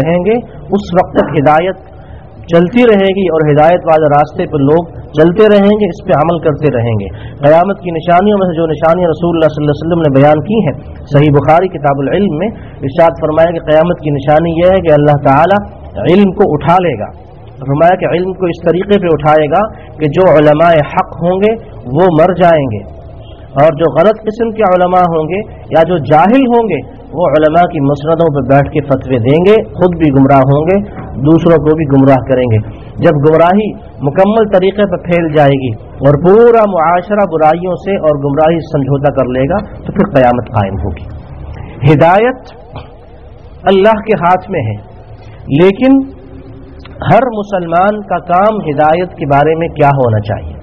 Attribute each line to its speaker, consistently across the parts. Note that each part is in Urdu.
Speaker 1: رہیں گے اس وقت تک ہدایت چلتی رہے گی اور ہدایت والے راستے پر لوگ چلتے رہیں گے، اس پہ عمل کرتے رہیں گے۔ قیامت کی نشانیوں میں سے جو نشانیاں رسول اللہ صلی اللہ علیہ وسلم نے بیان کی ہیں، صحیح بخاری کتاب العلم میں ارشاد فرمایا کہ قیامت کی نشانی یہ ہے کہ اللہ تعالی علم کو اٹھا لے گا۔ فرمایا کہ علم کو اس طریقے پہ اٹھائے گا کہ جو علماء حق ہوں گے وہ مر جائیں گے، اور جو غلط قسم کے علماء ہوں گے یا جو جاہل ہوں گے وہ علماء کی مسندوں پہ بیٹھ کے فتوے دیں گے، خود بھی گمراہ ہوں گے، دوسروں کو بھی گمراہ کریں گے۔ جب گمراہی مکمل طریقے پر پھیل جائے گی اور پورا معاشرہ برائیوں سے اور گمراہی سمجھوتا کر لے گا تو پھر قیامت قائم ہوگی۔ ہدایت اللہ کے ہاتھ میں ہے، لیکن ہر مسلمان کا کام ہدایت کے بارے میں کیا ہونا چاہیے،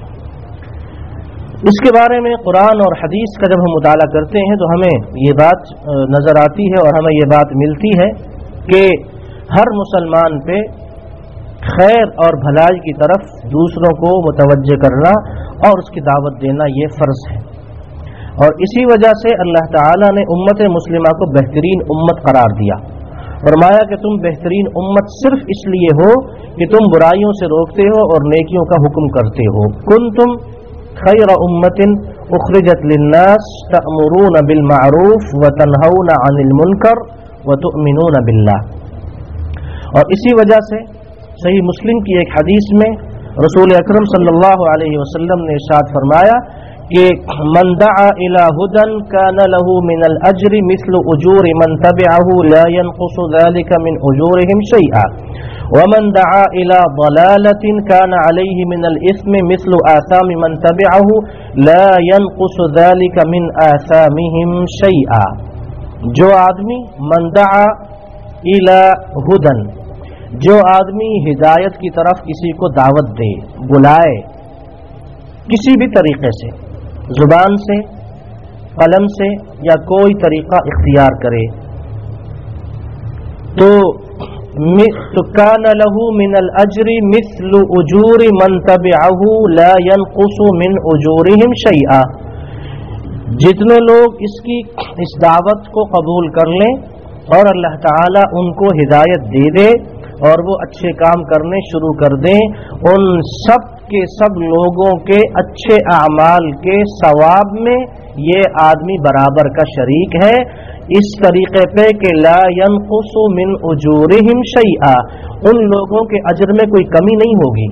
Speaker 1: اس کے بارے میں قرآن اور حدیث کا جب ہم مطالعہ کرتے ہیں تو ہمیں یہ بات نظر آتی ہے اور ہمیں یہ بات ملتی ہے کہ ہر مسلمان پہ خیر اور بھلائی کی طرف دوسروں کو متوجہ کرنا اور اس کی دعوت دینا یہ فرض ہے، اور اسی وجہ سے اللہ تعالیٰ نے امت مسلمہ کو بہترین امت قرار دیا۔ فرمایا کہ تم بہترین امت صرف اس لیے ہو کہ تم برائیوں سے روکتے ہو اور نیکیوں کا حکم کرتے ہو۔ کنتم خیر امت اخرجت للناس تأمرون بالمعروف وتنہون عن المنکر وتؤمنون باللہ۔ اور اسی وجہ سے صحیح مسلم کی ایک حدیث میں رسول اکرم صلی اللہ علیہ وسلم نے ارشاد فرمایا کہ من دعا الى هدى كان له من الاجر مثل اجور من تبعه لا ينقص ذلك من اجورهم شيئا ومن دعا الى ضلالة كان عليه من الاثم مثل آثام من تبعه لا ينقص ذلك من آثامهم شيئا۔ جو آدمی من دعا الى هدى، جو آدمی ہدایت کی طرف کسی کو دعوت دے، بلائے کسی بھی طریقے سے، زبان سے، قلم سے یا کوئی طریقہ اختیار کرے، تو کان له من الاجر مثل اجور من تبعه لا ينقص من اجورهم شيئا۔ جتنے لوگ اس دعوت کو قبول کر لیں اور اللہ تعالی ان کو ہدایت دے دے اور وہ اچھے کام کرنے شروع کر دیں، ان سب کے سب لوگوں کے اچھے اعمال کے ثواب میں یہ آدمی برابر کا شریک ہے، اس طریقے پہ کہ لا ينقص من اجورهم شیئا، ان لوگوں کے اجر میں کوئی کمی نہیں ہوگی۔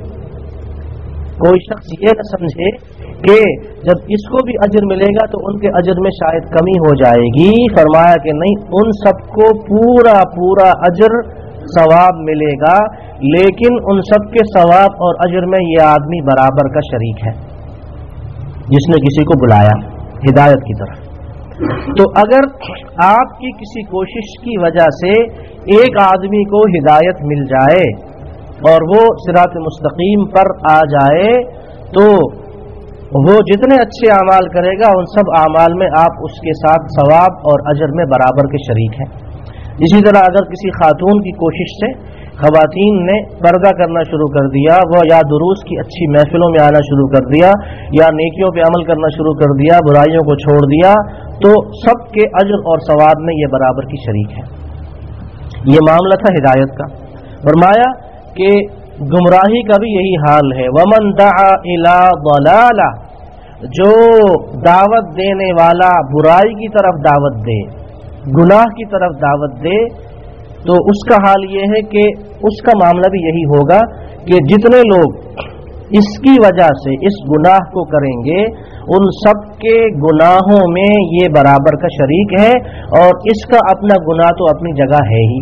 Speaker 1: کوئی شخص یہ نہ سمجھے کہ جب اس کو بھی اجر ملے گا تو ان کے اجر میں شاید کمی ہو جائے گی۔ فرمایا کہ نہیں، ان سب کو پورا اجر ثواب ملے گا، لیکن ان سب کے ثواب اور اجر میں یہ آدمی برابر کا شریک ہے جس نے کسی کو بلایا ہدایت کی طرف۔ تو اگر آپ کی کسی کوشش کی وجہ سے ایک آدمی کو ہدایت مل جائے اور وہ صراط مستقیم پر آ جائے تو وہ جتنے اچھے اعمال کرے گا ان سب اعمال میں آپ اس کے ساتھ ثواب اور اجر میں برابر کے شریک ہیں۔ اسی طرح اگر کسی خاتون کی کوشش سے خواتین نے پردہ کرنا شروع کر دیا، وہ یا دروس کی اچھی محفلوں میں آنا شروع کر دیا یا نیکیوں پہ عمل کرنا شروع کر دیا، برائیوں کو چھوڑ دیا، تو سب کے اجر اور ثواب میں یہ برابر کی شریک ہے۔ یہ معاملہ تھا ہدایت کا۔ فرمایا کہ گمراہی کا بھی یہی حال ہے، ومن دعا الی ضلالہ، جو دعوت دینے والا برائی کی طرف دعوت دے، گناہ کی طرف دعوت دے، تو اس کا حال یہ ہے کہ اس کا معاملہ بھی یہی ہوگا کہ جتنے لوگ اس کی وجہ سے اس گناہ کو کریں گے ان سب کے گناہوں میں یہ برابر کا شریک ہے، اور اس کا اپنا گناہ تو اپنی جگہ ہے ہی۔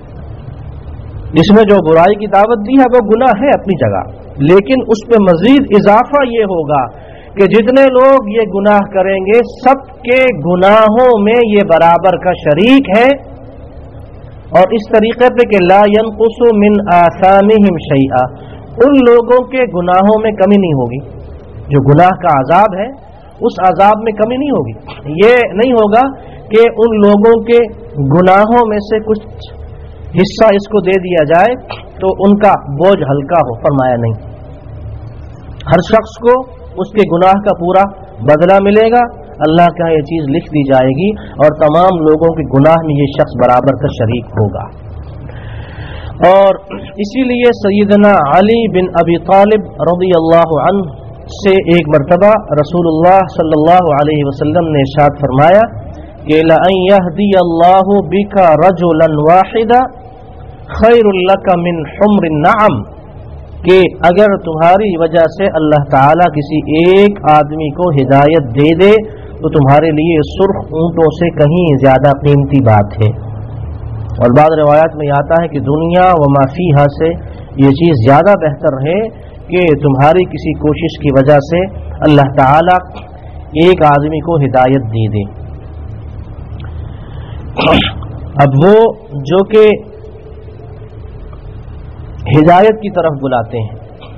Speaker 1: اس میں جو برائی کی دعوت دی ہے وہ گناہ ہے اپنی جگہ، لیکن اس پہ مزید اضافہ یہ ہوگا کہ جتنے لوگ یہ گناہ کریں گے سب کے گناہوں میں یہ برابر کا شریک ہے، اور اس طریقے پہ کہ لا ينقص من آثامهم شیئا، ان لوگوں کے گناہوں میں کمی نہیں ہوگی۔ جو گناہ کا عذاب ہے اس عذاب میں کمی نہیں ہوگی۔ یہ نہیں ہوگا کہ ان لوگوں کے گناہوں میں سے کچھ حصہ اس کو دے دیا جائے تو ان کا بوجھ ہلکا ہو، فرمایا نہیں، ہر شخص کو اس کے گناہ کا پورا بدلہ ملے گا، اللہ کا یہ چیز لکھ دی جائے گی اور تمام لوگوں کے گناہ میں یہ شخص برابر کا شریک ہوگا۔ اور اسی لیے سیدنا علی بن ابی طالب رضی اللہ عنہ سے ایک مرتبہ رسول اللہ صلی اللہ علیہ وسلم نے ارشاد فرمایا کہ لَأَن يَهْدِيَ اللَّهُ بِكَ رَجُلًا وَاحِدًا خَيْرٌ لَكَ مِنْ حُمْرِ النَّعَمِ، کہ اگر تمہاری وجہ سے اللہ تعالیٰ کسی ایک آدمی کو ہدایت دے دے تو تمہارے لیے سرخ اونٹوں سے کہیں زیادہ قیمتی بات ہے۔ اور بعض روایات میں آتا ہے کہ دنیا و ما فیہا سے یہ چیز زیادہ بہتر ہے کہ تمہاری کسی کوشش کی وجہ سے اللہ تعالیٰ ایک آدمی کو ہدایت دے دے۔ اب وہ جو کہ ہدایت کی طرف بلاتے ہیں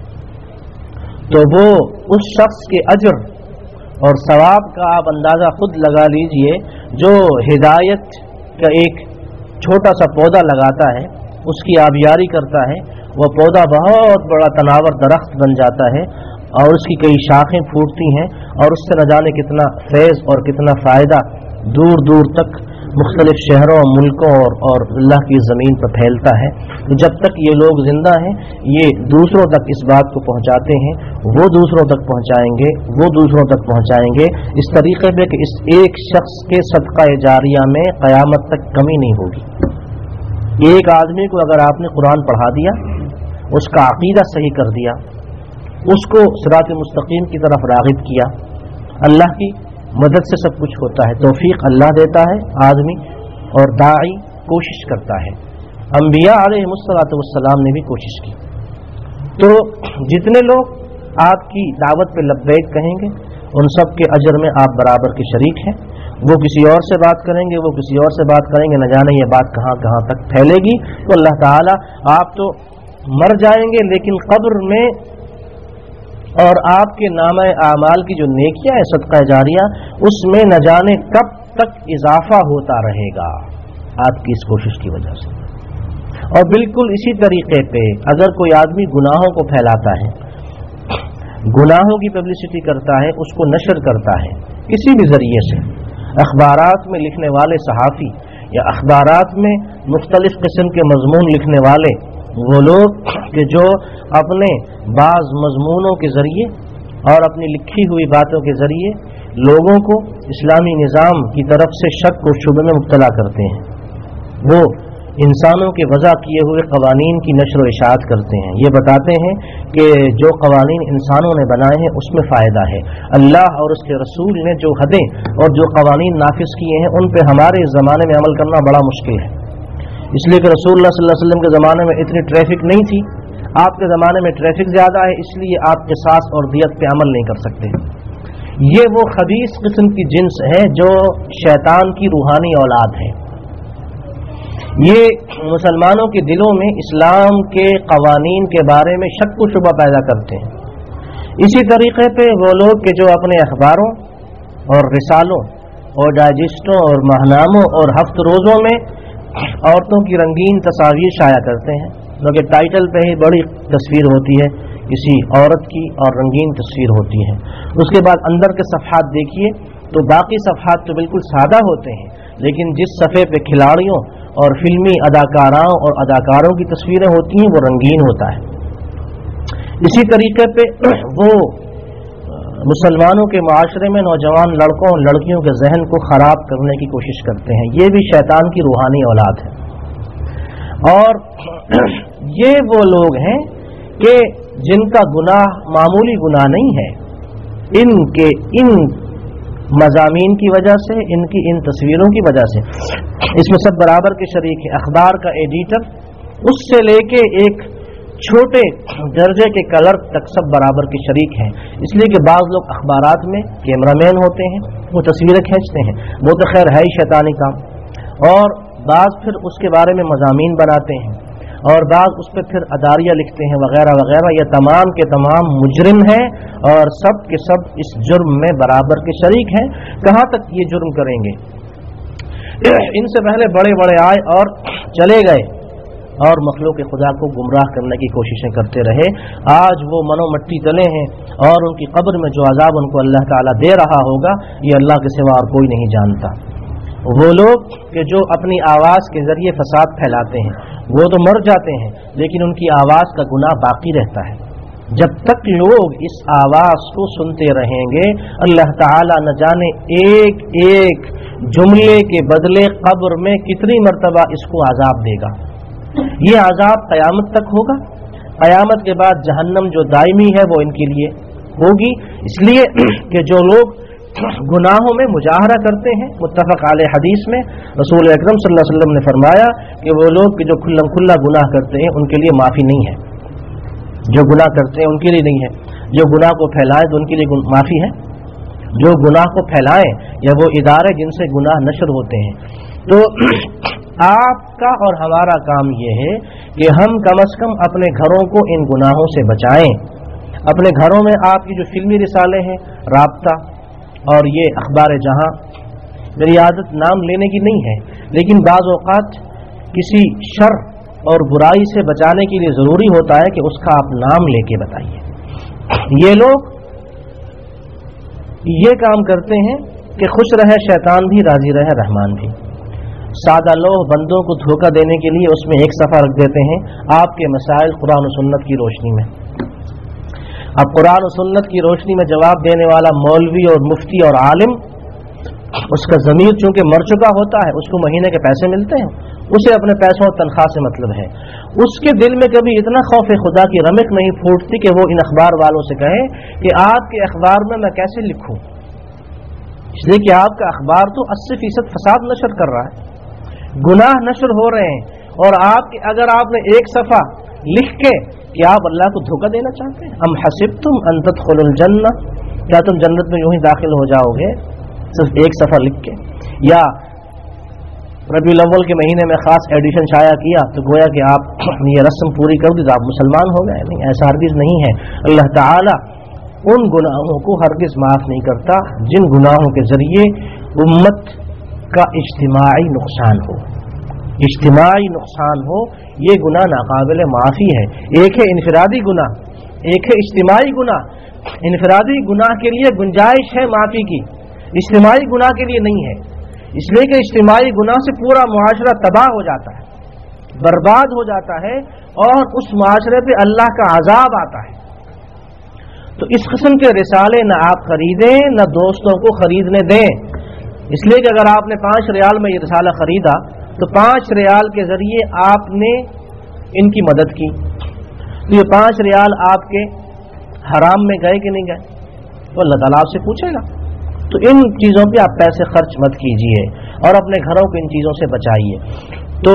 Speaker 1: تو وہ اس شخص کے اجر اور ثواب کا آپ اندازہ خود لگا لیجئے جو ہدایت کا ایک چھوٹا سا پودا لگاتا ہے، اس کی آبیاری کرتا ہے، وہ پودا بہت بڑا تناور درخت بن جاتا ہے اور اس کی کئی شاخیں پھوٹتی ہیں اور اس سے نہ جانے کتنا فیض اور کتنا فائدہ دور دور تک مختلف شہروں ملکوں اور اللہ کی زمین پر پھیلتا ہے۔ تو جب تک یہ لوگ زندہ ہیں یہ دوسروں تک اس بات کو پہنچاتے ہیں، وہ دوسروں تک پہنچائیں گے، وہ دوسروں تک پہنچائیں گے، اس طریقے پہ کہ اس ایک شخص کے صدقہ جاریہ میں قیامت تک کمی نہیں ہوگی۔ ایک آدمی کو اگر آپ نے قرآن پڑھا دیا، اس کا عقیدہ صحیح کر دیا، اس کو صراط مستقیم کی طرف راغب کیا، اللہ کی مدد سے سب کچھ ہوتا ہے، توفیق اللہ دیتا ہے، آدمی اور داعی کوشش کرتا ہے۔ انبیاء علیہ السلام نے بھی کوشش کی۔ تو جتنے لوگ آپ کی دعوت پہ لبیک کہیں گے ان سب کے اجر میں آپ برابر کے شریک ہیں۔ وہ کسی اور سے بات کریں گے، وہ کسی اور سے بات کریں گے، نہ جانے یہ بات کہاں کہاں تک پھیلے گی۔ تو اللہ تعالیٰ آپ تو مر جائیں گے لیکن قبر میں اور آپ کے نامہ اعمال کی جو نیکیاں ہے صدقہ جاریہ، اس میں نہ جانے کب تک اضافہ ہوتا رہے گا آپ کی اس کوشش کی وجہ سے۔ اور بالکل اسی طریقے پہ اگر کوئی آدمی گناہوں کو پھیلاتا ہے، گناہوں کی پبلسٹی کرتا ہے، اس کو نشر کرتا ہے کسی بھی ذریعے سے، اخبارات میں لکھنے والے صحافی یا اخبارات میں مختلف قسم کے مضمون لکھنے والے، وہ لوگ کہ جو اپنے بعض مضمونوں کے ذریعے اور اپنی لکھی ہوئی باتوں کے ذریعے لوگوں کو اسلامی نظام کی طرف سے شک اور شبہ میں مبتلا کرتے ہیں، وہ انسانوں کے وضع کیے ہوئے قوانین کی نشر و اشاعت کرتے ہیں، یہ بتاتے ہیں کہ جو قوانین انسانوں نے بنائے ہیں اس میں فائدہ ہے، اللہ اور اس کے رسول نے جو حدیں اور جو قوانین نافذ کیے ہیں ان پہ ہمارے اس زمانے میں عمل کرنا بڑا مشکل ہے، اس لیے کہ رسول اللہ صلی اللہ علیہ وسلم کے زمانے میں اتنی ٹریفک نہیں تھی، آپ کے زمانے میں ٹریفک زیادہ ہے، اس لیے آپ قصاص اور دیت پہ عمل نہیں کر سکتے۔ یہ وہ خبیث قسم کی جنس ہے جو شیطان کی روحانی اولاد ہے، یہ مسلمانوں کے دلوں میں اسلام کے قوانین کے بارے میں شک و شبہ پیدا کرتے ہیں۔ اسی طریقے پہ وہ لوگ کہ جو اپنے اخباروں اور رسالوں اور ڈائجسٹوں اور ماہناموں اور ہفت روزوں میں عورتوں کی رنگین تصاویر شائع کرتے ہیں، کیونکہ ٹائٹل پہ ہی بڑی تصویر ہوتی ہے کسی عورت کی اور رنگین تصویر ہوتی ہے، اس کے بعد اندر کے صفحات دیکھیے تو باقی صفحات تو بالکل سادہ ہوتے ہیں، لیکن جس صفحے پہ کھلاڑیوں اور فلمی اداکاراؤں اور اداکاروں کی تصویریں ہوتی ہیں وہ رنگین ہوتا ہے۔ اسی طریقے پہ وہ مسلمانوں کے معاشرے میں نوجوان لڑکوں اور لڑکیوں کے ذہن کو خراب کرنے کی کوشش کرتے ہیں، یہ بھی شیطان کی روحانی اولاد ہے۔ اور یہ وہ لوگ ہیں کہ جن کا گناہ معمولی گناہ نہیں ہے، ان کے ان مضامین کی وجہ سے، ان کی ان تصویروں کی وجہ سے اس میں سب برابر کے شریک ہیں، اخبار کا ایڈیٹر اس سے لے کے ایک چھوٹے درجے کے کلرک تک سب برابر کے شریک ہیں، اس لیے کہ بعض لوگ اخبارات میں کیمرہ مین ہوتے ہیں، وہ تصویریں کھینچتے ہیں، وہ تو خیر ہے ہی شیطانی کام، اور بعض پھر اس کے بارے میں مضامین بناتے ہیں، اور بعض اس پہ پھر اداریہ لکھتے ہیں وغیرہ وغیرہ۔ یہ تمام کے تمام مجرم ہیں اور سب کے سب اس جرم میں برابر کے شریک ہیں۔ کہاں تک یہ جرم کریں گے؟ ان سے پہلے بڑے بڑے آئے اور چلے گئے اور مخلوق خدا کو گمراہ کرنے کی کوششیں کرتے رہے، آج وہ منو مٹی تلے ہیں اور ان کی قبر میں جو عذاب ان کو اللہ تعالیٰ دے رہا ہوگا یہ اللہ کے سوا اور کوئی نہیں جانتا۔ وہ لوگ کہ جو اپنی آواز کے ذریعے فساد پھیلاتے ہیں، وہ تو مر جاتے ہیں لیکن ان کی آواز کا گناہ باقی رہتا ہے. جب تک لوگ اس آواز کو سنتے رہیں گے اللہ تعالیٰ نہ جانے ایک ایک جملے کے بدلے قبر میں کتنی مرتبہ اس کو عذاب دے گا. یہ عذاب قیامت تک ہوگا. قیامت کے بعد جہنم جو دائمی ہے وہ ان کے لیے ہوگی، اس لیے کہ جو لوگ گناہوں میں مجاہرہ کرتے ہیں. متفق علیہ حدیث میں رسول اکرم صلی اللہ علیہ وسلم نے فرمایا کہ وہ لوگ جو کھلا کھلا گناہ کرتے ہیں ان کے لیے معافی نہیں ہے. جو گناہ کرتے ہیں ان کے لیے نہیں ہے. جو گناہ کو پھیلائیں تو ان کے لیے معافی ہے. جو گناہ کو پھیلائیں یا وہ ادارے جن سے گناہ نشر ہوتے ہیں. تو آپ کا اور ہمارا کام یہ ہے کہ ہم کم از کم اپنے گھروں کو ان گناہوں سے بچائیں. اپنے گھروں میں آپ کی جو فلمی رسالے ہیں، رابطہ اور یہ اخبار جہاں، میری عادت نام لینے کی نہیں ہے لیکن بعض اوقات کسی شر اور برائی سے بچانے کے لیے ضروری ہوتا ہے کہ اس کا آپ نام لے کے بتائیے. یہ لوگ یہ کام کرتے ہیں کہ خوش رہے شیطان بھی، راضی رہے رحمان بھی. سادہ لوگ بندوں کو دھوکہ دینے کے لیے اس میں ایک صفحہ رکھ دیتے ہیں آپ کے مسائل قرآن و سنت کی روشنی میں. اب قرآن و سنت کی روشنی میں جواب دینے والا مولوی اور مفتی اور عالم، اس کا ضمیر چونکہ مر چکا ہوتا ہے، اس کو مہینے کے پیسے ملتے ہیں، اسے اپنے پیسوں اور تنخواہ سے مطلب ہے. اس کے دل میں کبھی اتنا خوف خدا کی رمق نہیں پھوٹتی کہ وہ ان اخبار والوں سے کہے کہ آپ کے اخبار میں کیسے لکھوں. اس لیے کہ آپ کا اخبار تو 80% فساد نشر کر رہا ہے، گناہ نشر ہو رہے ہیں، اور اگر آپ نے ایک صفحہ لکھ کے کہ آپ اللہ کو دھوکہ دینا چاہتے ہیں. ام حسبتم ان تدخلوا الجنہ، کیا تم جنت میں یوں ہی داخل ہو جاؤ گے صرف ایک صفحہ لکھ کے؟ یا ربیع الاول کے مہینے میں خاص ایڈیشن شائع کیا تو گویا کہ آپ یہ رسم پوری کر دی تو آپ مسلمان ہو گئے. نہیں، ایسا ہرگز نہیں ہے. اللہ تعالی ان گناہوں کو ہرگز معاف نہیں کرتا جن گناہوں کے ذریعے امت کا اجتماعی نقصان ہو. اجتماعی نقصان ہو، یہ گناہ ناقابل معافی ہے. ایک ہے انفرادی گناہ، ایک ہے اجتماعی گناہ. انفرادی گناہ کے لیے گنجائش ہے معافی کی، اجتماعی گناہ کے لیے نہیں ہے. اس لیے کہ اجتماعی گناہ سے پورا معاشرہ تباہ ہو جاتا ہے، برباد ہو جاتا ہے، اور اس معاشرے پہ اللہ کا عذاب آتا ہے. تو اس قسم کے رسالے نہ آپ خریدیں نہ دوستوں کو خریدنے دیں. اس لیے کہ اگر آپ نے 5 ریال میں یہ رسالہ خریدا تو 5 ریال کے ذریعے آپ نے ان کی مدد کی، تو یہ 5 ریال آپ کے حرام میں گئے کہ نہیں گئے؟ تو اللہ تعالیٰ آپ سے پوچھے گا. تو ان چیزوں پہ آپ پیسے خرچ مت کیجیے اور اپنے گھروں کو ان چیزوں سے بچائیے. تو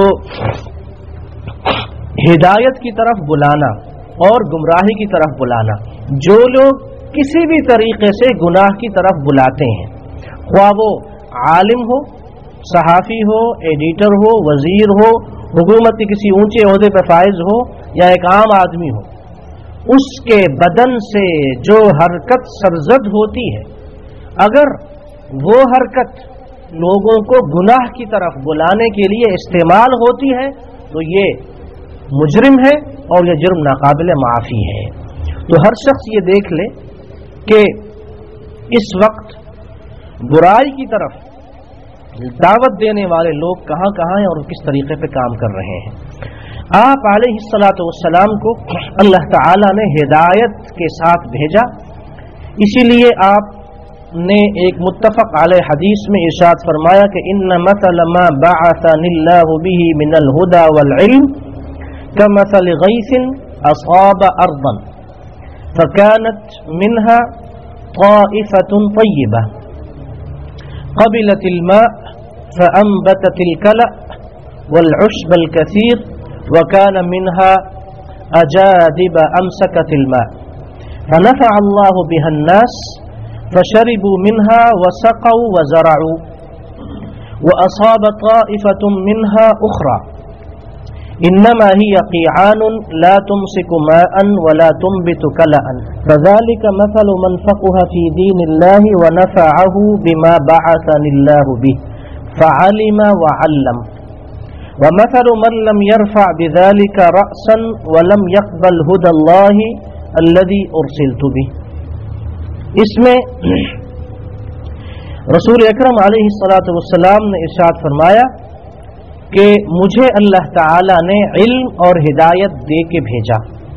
Speaker 1: ہدایت کی طرف بلانا اور گمراہی کی طرف بلانا، جو لوگ کسی بھی طریقے سے گناہ کی طرف بلاتے ہیں، خواہ وہ عالم ہو، صحافی ہو، ایڈیٹر ہو، وزیر ہو، حکومت کے کسی اونچے عہدے پر فائز ہو یا ایک عام آدمی ہو، اس کے بدن سے جو حرکت سرزد ہوتی ہے، اگر وہ حرکت لوگوں کو گناہ کی طرف بلانے کے لیے استعمال ہوتی ہے تو یہ مجرم ہے اور یہ جرم ناقابل معافی ہے. تو ہر شخص یہ دیکھ لے کہ اس وقت برائی کی طرف دعوت دینے والے لوگ کہاں کہاں ہیں اور کس طریقے پہ کام کر رہے ہیں. آپ علیہ الصلاۃ والسلام کو اللہ تعالی نے ہدایت کے ساتھ بھیجا، اسی لیے آپ نے ایک متفق علیہ حدیث میں ارشاد فرمایا کہ ان مثل ما بعثنی اللہ بہ من الہدى والعلم كمثل غیث اصاب ارضا فكانت منها طائفة طیبة قبلت الماء فأنبتت الكلأ والعشب الكثير وكان منها أجادب أمسكت الماء فنفع الله بها الناس فشربوا منها وسقوا وزرعوا وأصاب طائفة منها أخرى إنما هي قيعان لا تمسك ماء ولا تنبت كلأ فذلك مثل من فقه في دين الله ونفعه بما بعثني الله به فعلم وعلم ومثل من لم يرفع بذلك رأسا ولم يقبل هدى الله الذي أرسلت به. اس میں رسول اکرم علیہ الصلاۃ والسلام نے ارشاد فرمایا کہ مجھے اللہ تعالی نے علم اور ہدایت دے کے بھیجا،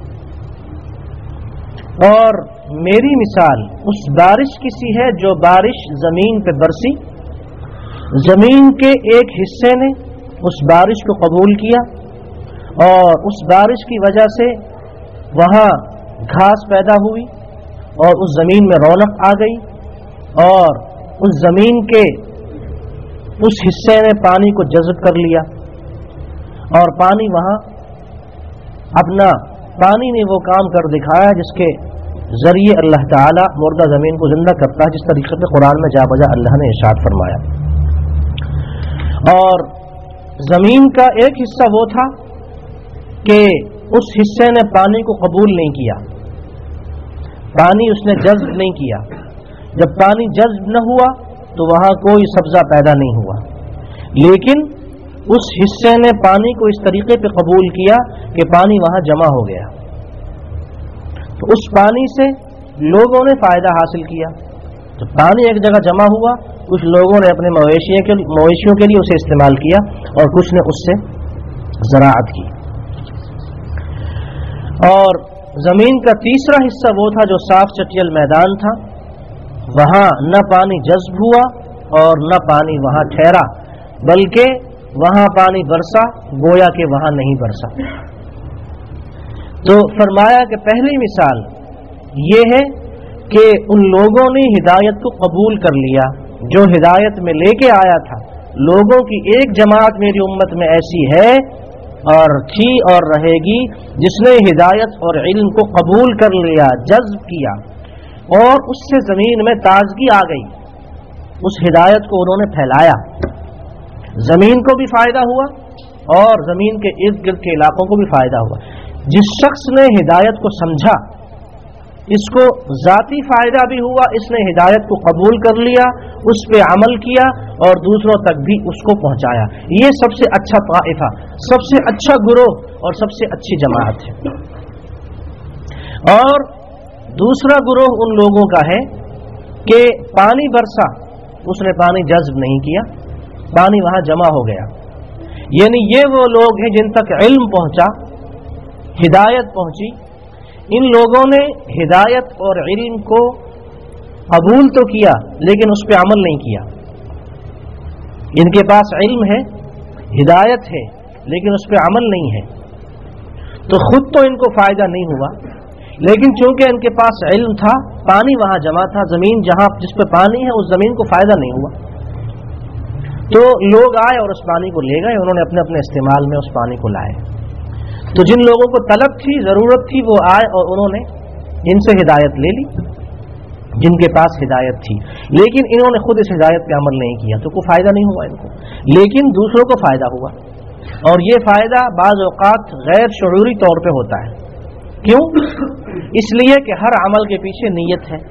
Speaker 1: اور میری مثال اس بارش کی سی ہے جو بارش زمین پہ برسی، زمین کے ایک حصے نے اس بارش کو قبول کیا اور اس بارش کی وجہ سے وہاں گھاس پیدا ہوئی اور اس زمین میں رونق آ گئی، اور اس زمین کے اس حصے نے پانی کو جذب کر لیا، اور پانی وہاں اپنا پانی نے وہ کام کر دکھایا جس کے ذریعے اللہ تعالی مردہ زمین کو زندہ کرتا ہے، جس طریقے سے قرآن میں جا بجا اللہ نے ارشاد فرمایا۔ اور زمین کا ایک حصہ وہ تھا کہ اس حصے نے پانی کو قبول نہیں کیا، پانی اس نے جذب نہیں کیا، جب پانی جذب نہ ہوا تو وہاں کوئی سبزہ پیدا نہیں ہوا، لیکن اس حصے نے پانی کو اس طریقے پہ قبول کیا کہ پانی وہاں جمع ہو گیا، تو اس پانی سے لوگوں نے فائدہ حاصل کیا۔ جب پانی ایک جگہ جمع ہوا، کچھ لوگوں نے اپنے مویشیوں کے لیے اسے استعمال کیا اور کچھ نے اس سے زراعت کی۔ اور زمین کا تیسرا حصہ وہ تھا جو صاف چٹیل میدان تھا، وہاں نہ پانی جذب ہوا اور نہ پانی وہاں ٹھہرا، بلکہ وہاں پانی برسا گویا کہ وہاں نہیں برسا۔ تو فرمایا کہ پہلی مثال یہ ہے کہ ان لوگوں نے ہدایت کو قبول کر لیا جو ہدایت میں لے کے آیا تھا۔ لوگوں کی ایک جماعت میری امت میں ایسی ہے اور تھی اور رہے گی جس نے ہدایت اور علم کو قبول کر لیا، جذب کیا، اور اس سے زمین میں تازگی آ گئی، اس ہدایت کو انہوں نے پھیلایا، زمین کو بھی فائدہ ہوا اور زمین کے ارد گرد کے علاقوں کو بھی فائدہ ہوا۔ جس شخص نے ہدایت کو سمجھا اس کو ذاتی فائدہ بھی ہوا، اس نے ہدایت کو قبول کر لیا، اس پہ عمل کیا اور دوسروں تک بھی اس کو پہنچایا۔ یہ سب سے اچھا طائفہ، سب سے اچھا گروہ اور سب سے اچھی جماعت ہے۔ اور دوسرا گروہ ان لوگوں کا ہے کہ پانی برسا، اس نے پانی جذب نہیں کیا، پانی وہاں جمع ہو گیا، یعنی یہ وہ لوگ ہیں جن تک علم پہنچا، ہدایت پہنچی۔ ان لوگوں نے ہدایت اور علم کو قبول تو کیا لیکن اس پہ عمل نہیں کیا۔ ان کے پاس علم ہے، ہدایت ہے، لیکن اس پہ عمل نہیں ہے، تو خود تو ان کو فائدہ نہیں ہوا، لیکن چونکہ ان کے پاس علم تھا، پانی وہاں جمع تھا، زمین جہاں جس پہ پانی ہے اس زمین کو فائدہ نہیں ہوا، تو لوگ آئے اور اس پانی کو لے گئے، انہوں نے اپنے اپنے استعمال میں اس پانی کو لائے۔ تو جن لوگوں کو طلب تھی، ضرورت تھی، وہ آئے اور انہوں نے ان سے ہدایت لے لی، جن کے پاس ہدایت تھی، لیکن انہوں نے خود اس ہدایت پہ عمل نہیں کیا، تو کوئی فائدہ نہیں ہوا ان کو، لیکن دوسروں کو فائدہ ہوا۔ اور یہ فائدہ بعض اوقات غیر شعوری طور پہ ہوتا ہے۔ کیوں؟ اس لیے کہ ہر عمل کے پیچھے نیت ہے،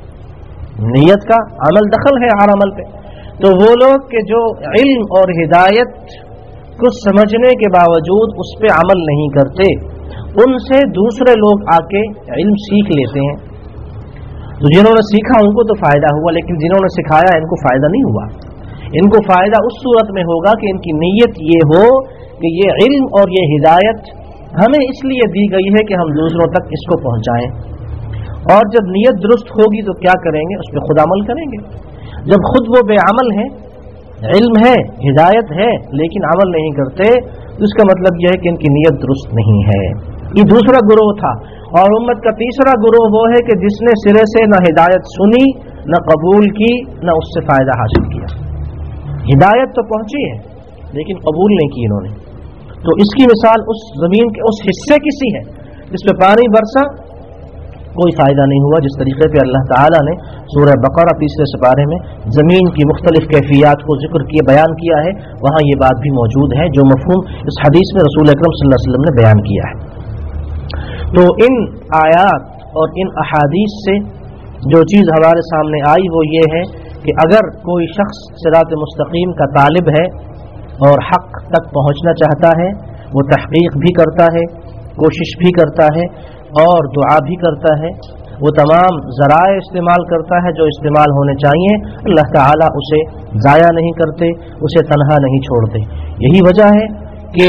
Speaker 1: نیت کا عمل دخل ہے ہر عمل پہ۔ تو وہ لوگ کہ جو علم اور ہدایت کو سمجھنے کے باوجود اس پہ عمل نہیں کرتے، ان سے دوسرے لوگ آ کے علم سیکھ لیتے ہیں، تو جنہوں نے سیکھا ان کو تو فائدہ ہوا، لیکن جنہوں نے سکھایا ان کو فائدہ نہیں ہوا۔ ان کو فائدہ اس صورت میں ہوگا کہ ان کی نیت یہ ہو کہ یہ علم اور یہ ہدایت ہمیں اس لیے دی گئی ہے کہ ہم دوسروں تک اس کو پہنچائیں، اور جب نیت درست ہوگی تو کیا کریں گے؟ اس پہ خود عمل کریں گے۔ جب خود وہ بے عمل ہے، علم ہے، ہدایت ہے، لیکن عمل نہیں کرتے، تو اس کا مطلب یہ ہے کہ ان کی نیت درست نہیں ہے۔ یہ دوسرا گروہ تھا۔ اور امت کا تیسرا گروہ وہ ہے کہ جس نے سرے سے نہ ہدایت سنی، نہ قبول کی، نہ اس سے فائدہ حاصل کیا۔ ہدایت تو پہنچی ہے لیکن قبول نہیں کی انہوں نے۔ تو اس کی مثال اس زمین کے اس حصے کی سی ہے جس پہ پانی برسا، کوئی فائدہ نہیں ہوا، جس طریقے پہ اللہ تعالیٰ نے سورہ بقرہ 30 سپارے میں زمین کی مختلف کیفیات کو ذکر کیے بیان کیا ہے، وہاں یہ بات بھی موجود ہے جو مفہوم اس حدیث میں رسول اکرم صلی اللہ علیہ وسلم نے بیان کیا ہے۔ تو ان آیات اور ان احادیث سے جو چیز ہمارے سامنے آئی وہ یہ ہے کہ اگر کوئی شخص صراط مستقیم کا طالب ہے اور حق تک پہنچنا چاہتا ہے، وہ تحقیق بھی کرتا ہے، کوشش بھی کرتا ہے اور دعا بھی کرتا ہے، وہ تمام ذرائع استعمال کرتا ہے جو استعمال ہونے چاہیے، اللہ تعالیٰ اسے ضائع نہیں کرتے، اسے تنہا نہیں چھوڑتے۔ یہی وجہ ہے کہ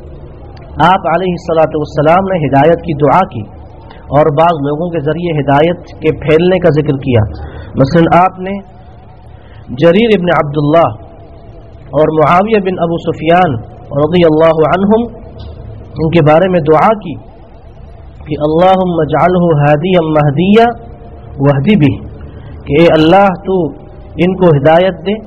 Speaker 1: آپ علیہ السلام نے ہدایت کی دعا کی اور بعض لوگوں کے ذریعے ہدایت کے پھیلنے کا ذکر کیا۔ مثلا آپ نے جریر ابن عبداللہ اور معاویہ بن ابو سفیان رضی اللہ عنہم ان کے بارے میں دعا کی کہ اللہم اجعلہ ہادیا مہدیا واہدی بہ، کہ اے اللہ تو ان کو ہدایت دے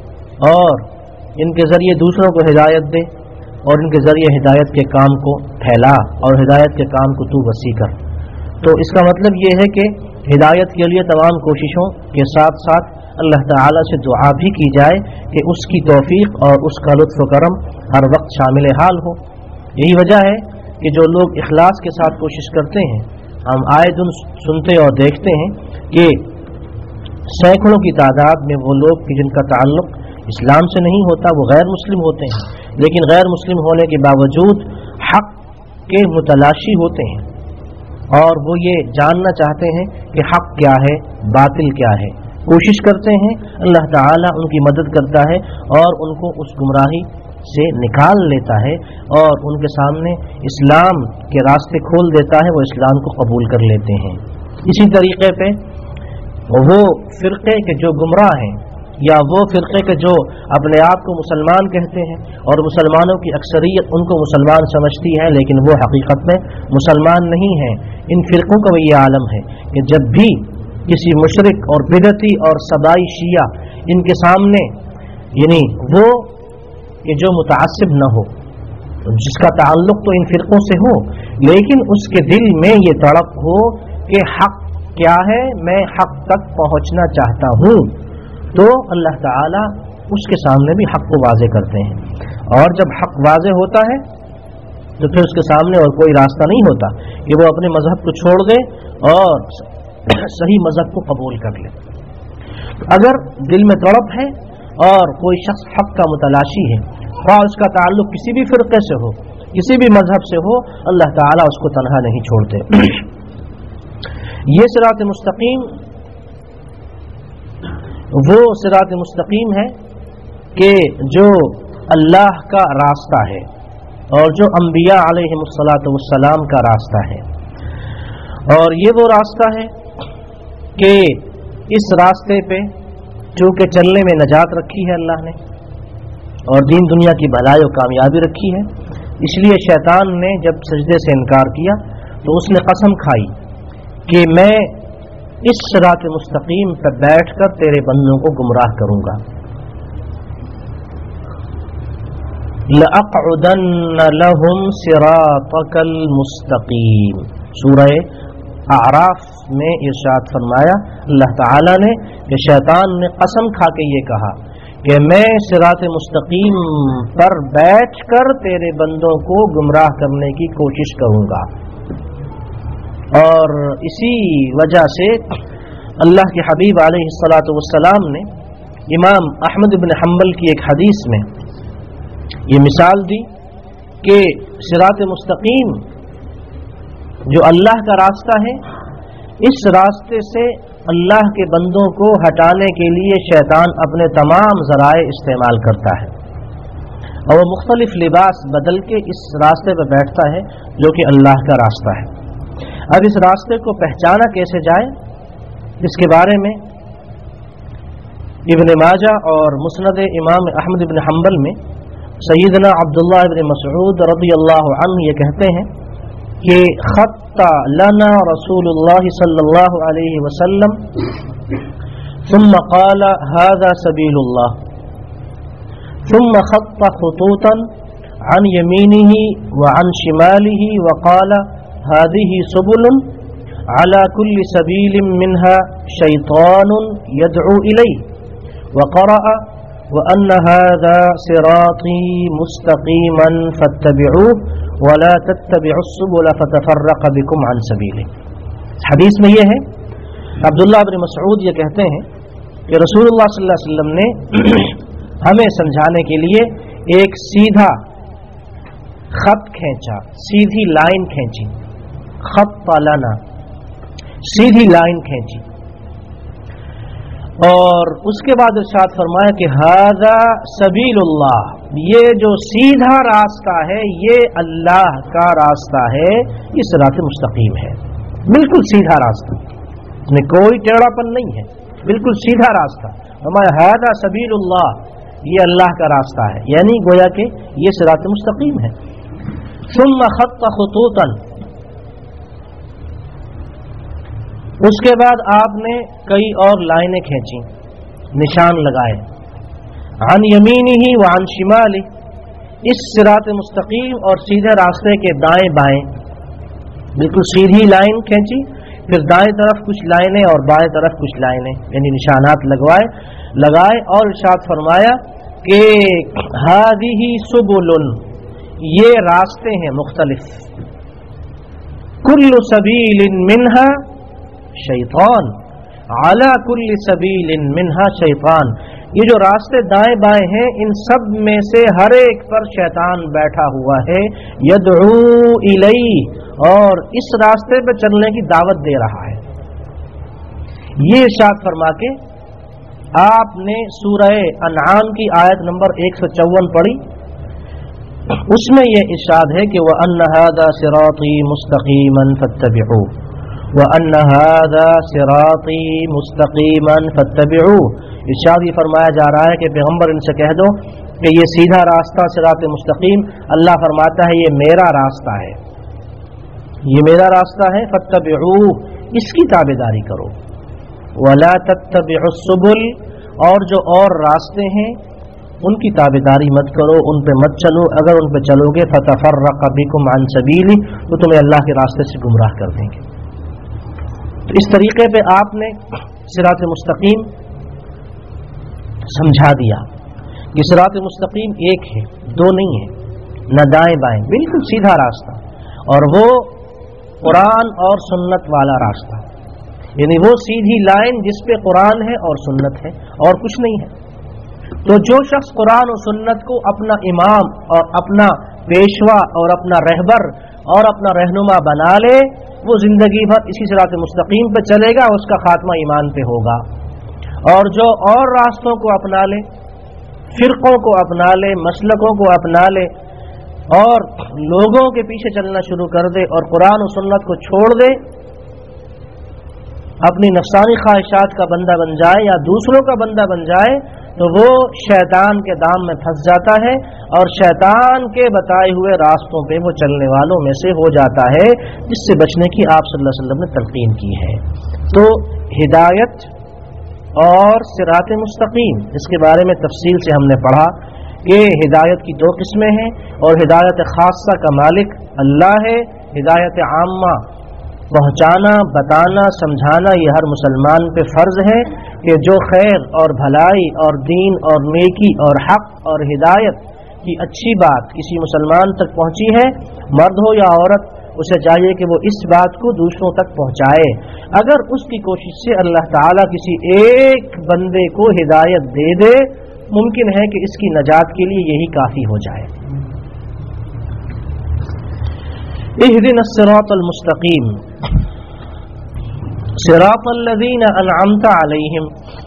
Speaker 1: اور ان کے ذریعے دوسروں کو ہدایت دے اور ان کے ذریعے ہدایت کے کام کو پھیلا اور ہدایت کے کام کو تو وسیع کر۔ تو اس کا مطلب یہ ہے کہ ہدایت کے لیے تمام کوششوں کے ساتھ ساتھ اللہ تعالی سے دعا بھی کی جائے کہ اس کی توفیق اور اس کا لطف و کرم ہر وقت شامل حال ہو۔ یہی وجہ ہے کہ جو لوگ اخلاص کے ساتھ کوشش کرتے ہیں، ہم آئے دن سنتے اور دیکھتے ہیں کہ سینکڑوں کی تعداد میں وہ لوگ کہ جن کا تعلق اسلام سے نہیں ہوتا، وہ غیر مسلم ہوتے ہیں، لیکن غیر مسلم ہونے کے باوجود حق کے متلاشی ہوتے ہیں اور وہ یہ جاننا چاہتے ہیں کہ حق کیا ہے، باطل کیا ہے، کوشش کرتے ہیں۔ اللہ تعالیٰ ان کی مدد کرتا ہے اور ان کو اس گمراہی سے نکال لیتا ہے اور ان کے سامنے اسلام کے راستے کھول دیتا ہے، وہ اسلام کو قبول کر لیتے ہیں۔ اسی طریقے پہ وہ فرقے کے جو گمراہ ہیں یا وہ فرقے کے جو اپنے آپ کو مسلمان کہتے ہیں اور مسلمانوں کی اکثریت ان کو مسلمان سمجھتی ہے لیکن وہ حقیقت میں مسلمان نہیں ہیں، ان فرقوں کا یہ عالم ہے کہ جب بھی کسی مشرک اور بدعتی اور سبائی شیعہ ان کے سامنے، یعنی وہ کہ جو متعصب نہ ہو، جس کا تعلق تو ان فرقوں سے ہو لیکن اس کے دل میں یہ تڑپ ہو کہ حق کیا ہے، میں حق تک پہنچنا چاہتا ہوں، تو اللہ تعالیٰ اس کے سامنے بھی حق کو واضح کرتے ہیں۔ اور جب حق واضح ہوتا ہے تو پھر اس کے سامنے اور کوئی راستہ نہیں ہوتا کہ وہ اپنے مذہب کو چھوڑ دے اور صحیح مذہب کو قبول کر لے۔ اگر دل میں تڑپ ہے اور کوئی شخص حق کا متلاشی ہے اور اس کا تعلق کسی بھی فرقے سے ہو، کسی بھی مذہب سے ہو، اللہ تعالیٰ اس کو تنہا نہیں چھوڑتے۔ یہ صراط مستقیم وہ صراط مستقیم ہے کہ جو اللہ کا راستہ ہے اور جو انبیاء علیہم الصلاۃ کا راستہ ہے، اور یہ وہ راستہ ہے کہ اس راستے پہ چونکہ چلنے میں نجات رکھی ہے اللہ نے اور دین دنیا کی بھلائی و کامیابی رکھی ہے، اس لیے شیطان نے جب سجدے سے انکار کیا تو اس نے قسم کھائی کہ میں اس صراط مستقیم پر بیٹھ کر تیرے بندوں کو گمراہ کروں گا۔ لَأَقْعُدَنَّ لَهُمْ صِرَاطَكَ الْمُسْتَقِيمَ، سورہ اعراف میں ارشاد فرمایا اللہ تعالی نے کہ شیطان نے قسم کھا کے یہ کہا کہ میں صراط مستقیم پر بیٹھ کر تیرے بندوں کو گمراہ کرنے کی کوشش کروں گا۔ اور اسی وجہ سے اللہ کے حبیب علیہ السلام نے امام احمد بن حنبل کی ایک حدیث میں یہ مثال دی کہ صراط مستقیم جو اللہ کا راستہ ہے، اس راستے سے اللہ کے بندوں کو ہٹانے کے لیے شیطان اپنے تمام ذرائع استعمال کرتا ہے اور وہ مختلف لباس بدل کے اس راستے پہ بیٹھتا ہے جو کہ اللہ کا راستہ ہے۔ اب اس راستے کو پہچانا کیسے جائے، اس کے بارے میں ابن ماجہ اور مسند امام احمد بن حنبل میں سیدنا عبداللہ بن مسعود رضی اللہ عنہ یہ کہتے ہیں کہ خط لنا رسول اللہ صلی اللہ علیہ وسلم ثم قال هذا سبيل الله ثم خط خطوطا عن يمينه وعن شماله وقال هذه سبل على كل سبيل منها شيطان يدعو إليه وقرأ وأن هذا صراطي مستقيما فاتبعوه ولا تتبعوا السبل فتفرق بكم عن سبيله۔ حدیث میں یہ ہے، عبداللہ بن مسعود یہ کہتے ہیں کہ رسول اللہ صلی اللہ علیہ وسلم نے ہمیں سمجھانے کے لیے ایک سیدھا خط کھینچا، سیدھی لائن کھینچی، خط لنا، سیدھی لائن کھینچی اور اس کے بعد ارشاد فرمایا کہ ھذا سبیل اللہ، یہ جو سیدھا راستہ ہے یہ اللہ کا راستہ ہے، یہ صراط مستقیم ہے، بالکل سیدھا راستہ، اس میں کوئی ٹیڑھا پن نہیں ہے، بالکل سیدھا راستہ۔ فرمایا ھذا سبیل اللہ، یہ اللہ کا راستہ ہے، یعنی گویا کہ یہ صراط مستقیم ہے۔ ثم خط خطوطا، اس کے بعد آپ نے کئی اور لائنیں کھینچی، نشان لگائے، عن یمینہ وعن شمالہ، اس صراط مستقیم اور سیدھے راستے کے دائیں بائیں، بالکل سیدھی لائن کھینچی، پھر دائیں طرف کچھ لائنیں اور بائیں طرف کچھ لائنیں، یعنی نشانات لگائے اور ارشاد فرمایا کہ ھذہ سبل، یہ راستے ہیں مختلف، کل سبیل منہا شیطان، علی کل سبیل منہا شیطان، یہ جو راستے دائیں بائیں ہیں ان سب میں سے ہر ایک پر شیطان بیٹھا ہوا ہے، یدعو الیہ، اور اس راستے پہ چلنے کی دعوت دے رہا ہے۔ یہ ارشاد فرما کے آپ نے سورہ انعام کی آیت نمبر 154 پڑھی، اس میں یہ ارشاد ہے کہ وَأَنَّ هَذَا صِرَاطِي مُسْتَقِيمًا فَاتَّبِعُوهُ، وَأَنَّ هَذَا صِرَاطِي مُسْتَقِيمًا فَاتَّبِعُوهُ، ارشاد یہ فرمایا جا رہا ہے کہ پیغمبر ان سے کہہ دو کہ یہ سیدھا راستہ صراط مستقیم، اللہ فرماتا ہے یہ میرا راستہ ہے، یہ میرا راستہ ہے، فَاتَّبِعُوهُ، اس کی تابعداری کرو، وَلَا تَتَّبِعُوا السُّبُلَ، اور جو اور راستے ہیں ان کی تابعداری مت کرو، ان پہ مت چلو، اگر ان پہ چلو گے فَتَفَرَّقَ بِكُمْ عَنْ سَبِيلِهِ، تو تمہیں اللہ کے راستے سے گمراہ کر دیں گے۔ تو اس طریقے پہ آپ نے صراط مستقیم سمجھا دیا کہ صراط مستقیم ایک ہے، دو نہیں ہے، نہ دائیں بائیں، بالکل سیدھا راستہ، اور وہ قرآن اور سنت والا راستہ، یعنی وہ سیدھی لائن جس پہ قرآن ہے اور سنت ہے اور کچھ نہیں ہے۔ تو جو شخص قرآن و سنت کو اپنا امام اور اپنا پیشوا اور اپنا رہبر اور اپنا رہنما بنا لے، وہ زندگی بھر اسی صراط مستقیم پہ چلے گا، اس کا خاتمہ ایمان پہ ہوگا۔ اور جو اور راستوں کو اپنا لے، فرقوں کو اپنا لے، مسلکوں کو اپنا لے اور لوگوں کے پیچھے چلنا شروع کر دے اور قرآن و سنت کو چھوڑ دے، اپنی نفسانی خواہشات کا بندہ بن جائے یا دوسروں کا بندہ بن جائے، تو وہ شیطان کے دام میں پھنس جاتا ہے اور شیطان کے بتائے ہوئے راستوں پہ وہ چلنے والوں میں سے ہو جاتا ہے، جس سے بچنے کی آپ صلی اللہ علیہ وسلم نے تلقین کی ہے۔ تو ہدایت اور صراط مستقیم، اس کے بارے میں تفصیل سے ہم نے پڑھا کہ ہدایت کی دو قسمیں ہیں، اور ہدایت خاصہ کا مالک اللہ ہے، ہدایت عامہ پہنچانا، بتانا، سمجھانا یہ ہر مسلمان پہ فرض ہے کہ جو خیر اور بھلائی اور دین اور نیکی اور حق اور ہدایت کی اچھی بات کسی مسلمان تک پہنچی ہے، مرد ہو یا عورت، اسے چاہیے کہ وہ اس بات کو دوسروں تک پہنچائے۔ اگر اس کی کوشش سے اللہ تعالیٰ کسی ایک بندے کو ہدایت دے دے، ممکن ہے کہ اس کی نجات کے لیے یہی کافی ہو جائے۔ اهدنا الصراط المستقیم صراط الذین انعمت علیہم،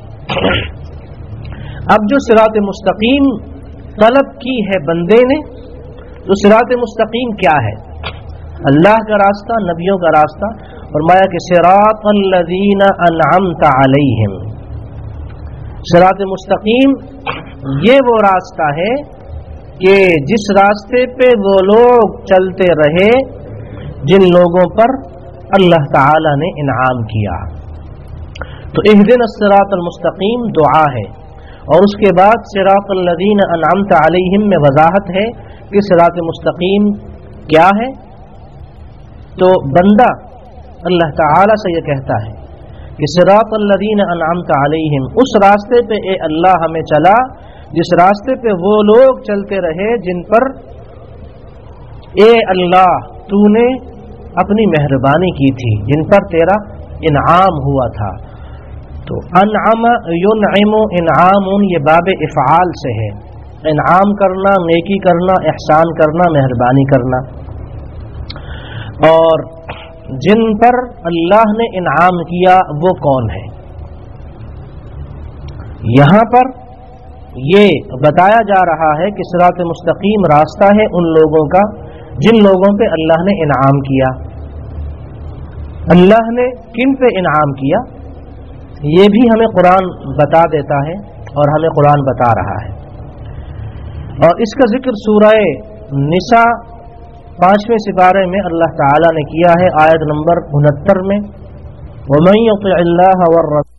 Speaker 1: اب جو صراط مستقیم طلب کی ہے بندے نے، تو صراط مستقیم کیا ہے؟ اللہ کا راستہ، نبیوں کا راستہ، فرمایا کہ صراط الذین انعمت علیہم، صراط مستقیم یہ وہ راستہ ہے کہ جس راستے پہ وہ لوگ چلتے رہے جن لوگوں پر اللہ تعالی نے انعام کیا۔ تو اہدنا الصراط المستقیم دعا ہے، اور اس کے بعد صراط الذین انعمت علیہم میں وضاحت ہے کہ صراط مستقیم کیا ہے۔ تو بندہ اللہ تعالی سے یہ کہتا ہے کہ صراط الذین انعمت علیہم، اس راستے پہ اے اللہ ہمیں چلا جس راستے پہ وہ لوگ چلتے رہے جن پر اے اللہ تو نے اپنی مہربانی کی تھی، جن پر تیرا انعام ہوا تھا۔ تو انعم ینعم انعام یہ باب افعال سے ہے، انعام کرنا، نیکی کرنا، احسان کرنا، مہربانی کرنا۔ اور جن پر اللہ نے انعام کیا وہ کون ہے؟ یہاں پر یہ بتایا جا رہا ہے کہ صراط مستقیم راستہ ہے ان لوگوں کا جن لوگوں پہ اللہ نے انعام کیا. اللہ نے کن پہ انعام کیا یہ بھی ہمیں قرآن بتا دیتا ہے اور ہمیں قرآن بتا رہا ہے. اور اس کا ذکر سورہ نساء 5ویں سپارے میں اللہ تعالی نے کیا ہے آیت نمبر 69 میں. وَمَن يُطِعِ اللَّهَ وَالرَّسُولَ